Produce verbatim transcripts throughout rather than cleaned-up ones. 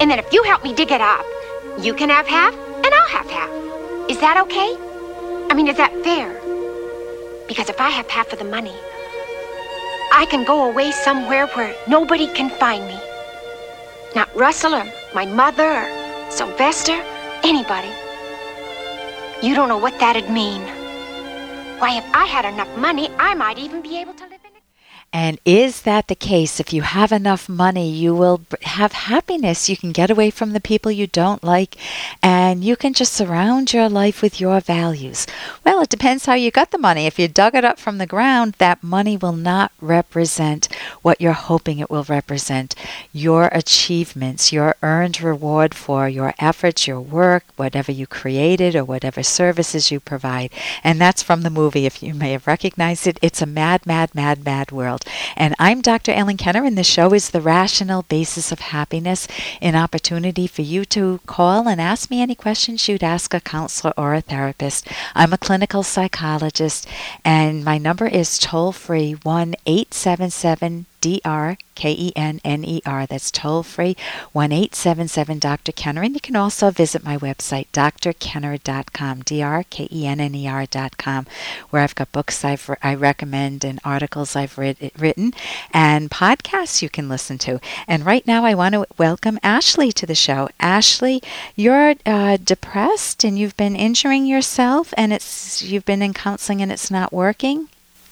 And then if you help me dig it up, you can have half and I'll have half. Is that okay? I mean, is that fair? Because if I have half of the money, I can go away somewhere where nobody can find me. Not Russell or my mother or Sylvester, anybody. You don't know what that'd mean. Why, if I had enough money, I might even be able to live in it. And is that the case? If you have enough money, you will have happiness. You can get away from the people you don't like, and you can just surround your life with your values. Well, it depends how you got the money. If you dug it up from the ground, that money will not represent what you're hoping it will represent. Your achievements, your earned reward for your efforts, your work, whatever you created or whatever services you provide. And that's from the movie, if you may have recognized it. It's a mad, mad, mad, mad world. And I'm Doctor Ellen Kenner, and the show is The Rational Basis of Happiness, an opportunity for you to call and ask me any questions you'd ask a counselor or a therapist. I'm a clinical psychologist, and my number is toll-free one eight seven seven D R K E N N E R. That's toll-free one eight seven seven Doctor Kenner. And you can also visit my website, D R kenner dot com, D R K E N N E R dot com, where I've got books I've, I recommend and articles I've writ- written and podcasts you can listen to. And right now I want to welcome Ashley to the show. Ashley, you're uh, depressed and you've been injuring yourself, and it's you've been in counseling and it's not working?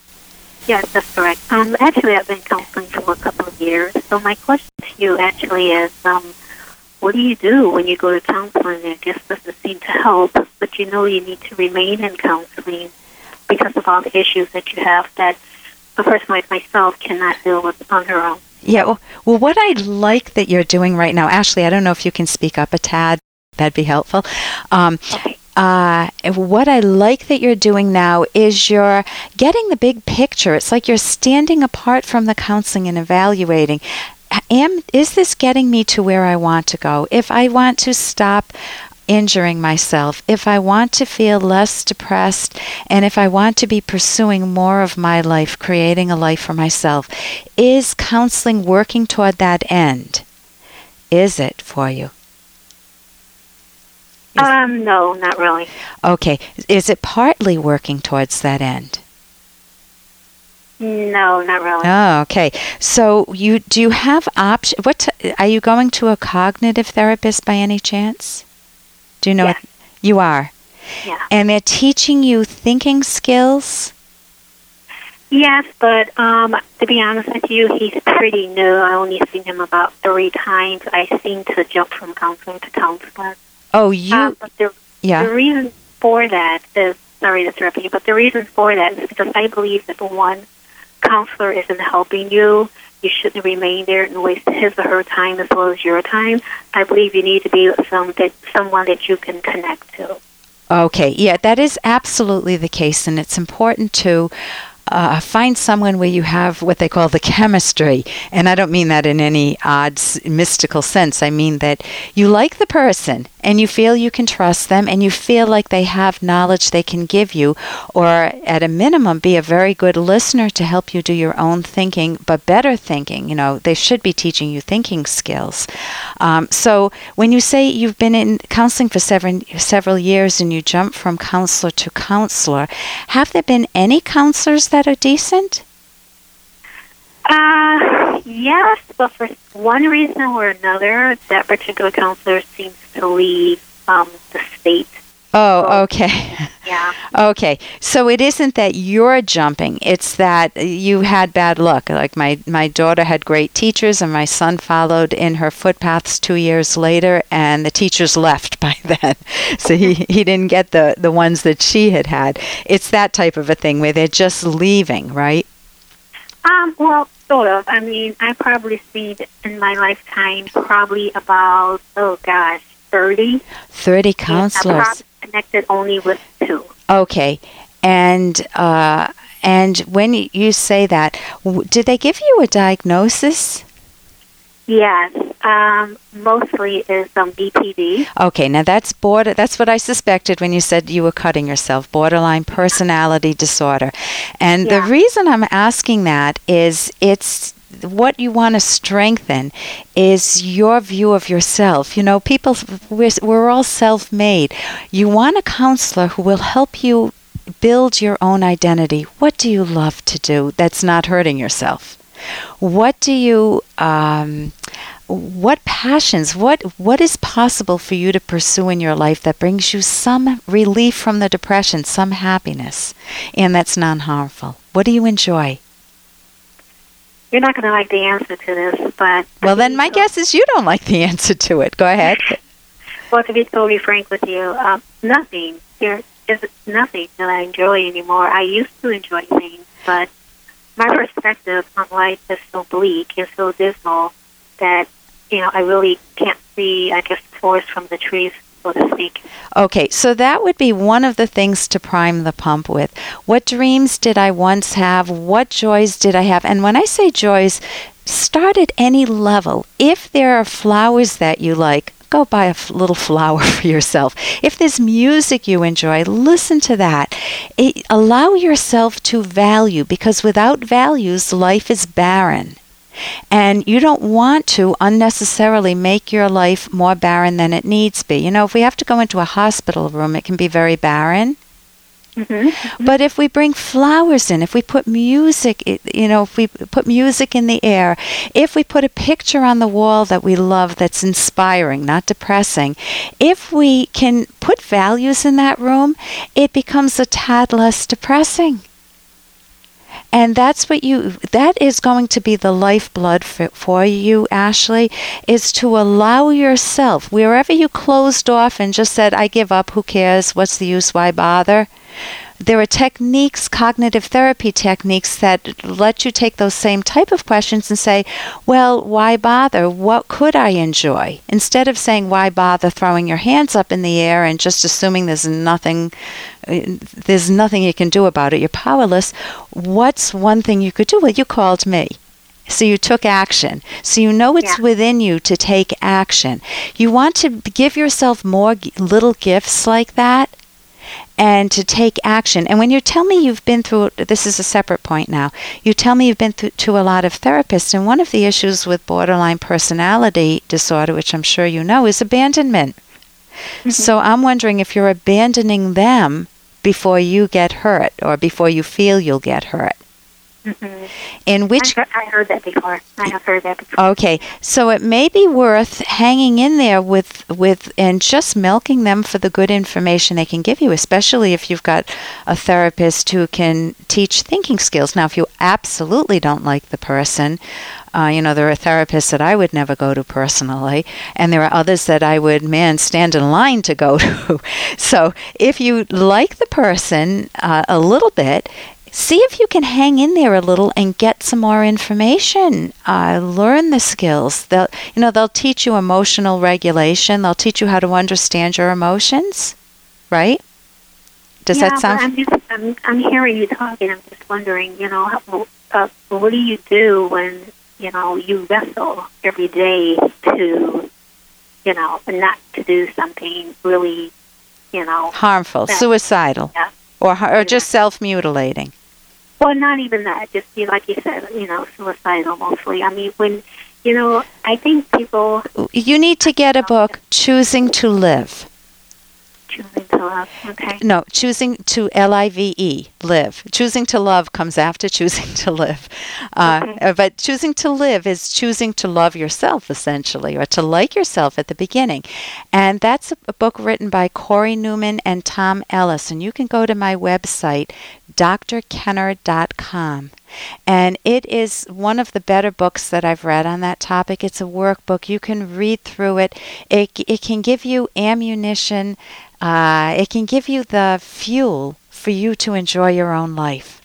Yes, that's correct. Um, actually, I've been counseling for a couple of years. So my question to you actually is, um, what do you do when you go to counseling? It just doesn't seem to help, but you know you need to remain in counseling because of all the issues that you have that a person like myself cannot deal with on her own. Yeah, well, well, what I like that you're doing right now, Ashley, I don't know if you can speak up a tad. That'd be helpful. Um, okay. Uh, what I like that you're doing now is you're getting the big picture. It's like you're standing apart from the counseling and evaluating. Am, is this getting me to where I want to go? If I want to stop injuring myself, if I want to feel less depressed, and if I want to be pursuing more of my life, creating a life for myself, is counseling working toward that end? Is it for you? Is um, no, not really. Okay. Is it partly working towards that end? No, not really. Oh, okay. So you do you have option? What t- are you going to a cognitive therapist by any chance? Do you know? Yes. What, you are. Yeah. And they're teaching you thinking skills? Yes, but um, to be honest with you, he's pretty new. I only seen him about three times. I seem to jump from counselor to counselor. Oh, you... Um, but the, yeah. the reason for that is, sorry to interrupt you, but the reason for that is because I believe that the one counselor isn't helping you, you shouldn't remain there and waste his or her time as well as your time. I believe you need to be with some that, someone that you can connect to. Okay, yeah, that is absolutely the case, and it's important to Uh, find someone where you have what they call the chemistry. And I don't mean that in any odd, mystical sense. I mean that you like the person and you feel you can trust them and you feel like they have knowledge they can give you, or at a minimum be a very good listener to help you do your own thinking, but better thinking. You know, they should be teaching you thinking skills. Um, so when you say you've been in counseling for several, several years and you jump from counselor to counselor, have there been any counselors that are decent? Uh, yes, but for one reason or another, that particular counselor seems to leave um, the state. Oh, okay. Yeah. Okay. So it isn't that you're jumping. It's that you had bad luck. Like my, my daughter had great teachers, and my son followed in her footpaths two years later, and the teachers left by then. So he, he didn't get the, the ones that she had had. It's that type of a thing where they're just leaving, right? Um, well, sort of. I mean, I probably seen in my lifetime probably about, oh gosh, thirty. thirty counselors. Connected only with two. Okay. And uh, and when you say that, w- did they give you a diagnosis? Yes. Um, mostly is um, B P D. Okay, now that's border. That's what I suspected when you said you were cutting yourself, borderline personality disorder. And Yeah. the reason I'm asking that is it's what you want to strengthen is your view of yourself. You know, people, we're, we're all self-made. You want a counselor who will help you build your own identity. What do you love to do that's not hurting yourself? What do you, um, what passions, what what is possible for you to pursue in your life that brings you some relief from the depression, some happiness, and that's non-harmful? What do you enjoy? You're not going to like the answer to this, but... Well, then my guess is you don't like the answer to it. Go ahead. Well, to be totally frank with you, uh, nothing. There is nothing that I enjoy anymore. I used to enjoy things, but my perspective on life is so bleak and so dismal that, you know, I really can't see, I guess, the forest from the trees, so to speak. Okay, so that would be one of the things to prime the pump with. What dreams did I once have? What joys did I have? And when I say joys, start at any level. If there are flowers that you like, go buy a f- little flower for yourself. If there's music you enjoy, listen to that. It, allow yourself to value, because without values, life is barren. And you don't want to unnecessarily make your life more barren than it needs to be. You know, if we have to go into a hospital room, it can be very barren. Mm-hmm. Mm-hmm. But if we bring flowers in, if we put music, you know, if we put music in the air, if we put a picture on the wall that we love that's inspiring, not depressing, if we can put values in that room, it becomes a tad less depressing. And that's what you, that is going to be the lifeblood for, for you, Ashley, is to allow yourself, wherever you closed off and just said, I give up, who cares, what's the use, why bother? There are techniques, cognitive therapy techniques, that let you take those same type of questions and say, well, why bother? What could I enjoy? Instead of saying, why bother, throwing your hands up in the air and just assuming there's nothing, there's nothing you can do about it, you're powerless. What's one thing you could do? Well, you called me. So you took action. So you know it's yeah. within you to take action. You want to give yourself more g- little gifts like that, and to take action. And when you tell me you've been through, this is a separate point now, you tell me you've been through to a lot of therapists, and one of the issues with borderline personality disorder, which I'm sure you know, is abandonment. Mm-hmm. So I'm wondering if you're abandoning them before you get hurt, or before you feel you'll get hurt. Mm-hmm. In which I heard, I heard that before. I have heard that before. Okay, so it may be worth hanging in there with with and just milking them for the good information they can give you, especially if you've got a therapist who can teach thinking skills. Now, if you absolutely don't like the person, uh, you know, there are therapists that I would never go to personally, and there are others that I would, man, stand in line to go to. So if you like the person uh, a little bit, see if you can hang in there a little and get some more information. Uh, learn the skills. They'll, you know, they'll teach you emotional regulation. They'll teach you how to understand your emotions, right? Does yeah, that sound? I'm, just, I'm, I'm hearing you talking. I'm just wondering, you know, how, uh, what do you do when, you know, you wrestle every day to, you know, not to do something really, you know, harmful, that, suicidal, yeah. or or just self-mutilating. Well, not even that. Just you like you said, you know, suicidal mostly. I mean, when, you know, I think people... You need to get a book, Choosing to Live. Choosing to Love, okay. No, Choosing to L I V E, live. Choosing to Love comes after Choosing to Live. Uh, okay. But Choosing to Live is choosing to love yourself, essentially, or to like yourself at the beginning. And that's a, a book written by Corey Newman and Tom Ellis. And you can go to my website, d r kenner dot com. And it is one of the better books that I've read on that topic. It's a workbook. You can read through it. It, it can give you ammunition. Uh, it can give you the fuel for you to enjoy your own life.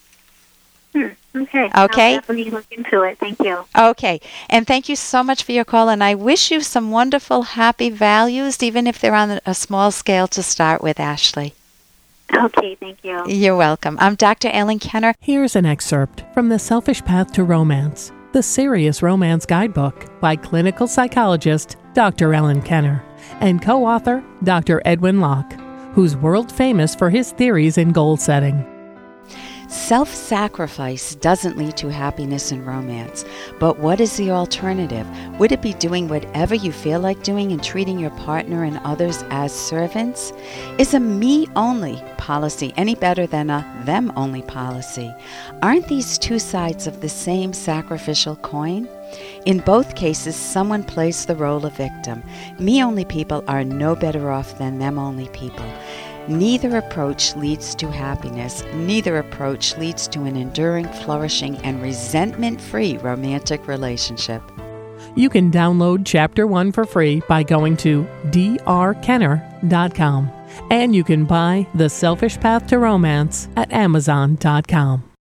Hmm. Okay. Okay. I'll definitely look into it. Thank you. Okay. And thank you so much for your call. And I wish you some wonderful, happy values, even if they're on a small scale to start with, Ashley. Okay, thank you. You're welcome. I'm Doctor Ellen Kenner. Here's an excerpt from The Selfish Path to Romance, the Serious Romance Guidebook by clinical psychologist Doctor Ellen Kenner and co-author Doctor Edwin Locke, who's world famous for his theories in goal setting. Self-sacrifice doesn't lead to happiness in romance, but what is the alternative? Would it be doing whatever you feel like doing and treating your partner and others as servants? Is a me-only policy any better than a them-only policy? Aren't these two sides of the same sacrificial coin? In both cases, someone plays the role of victim. Me-only people are no better off than them-only people. Neither approach leads to happiness. Neither approach leads to an enduring, flourishing, and resentment-free romantic relationship. You can download Chapter one for free by going to d r kenner dot com. And you can buy The Selfish Path to Romance at amazon dot com.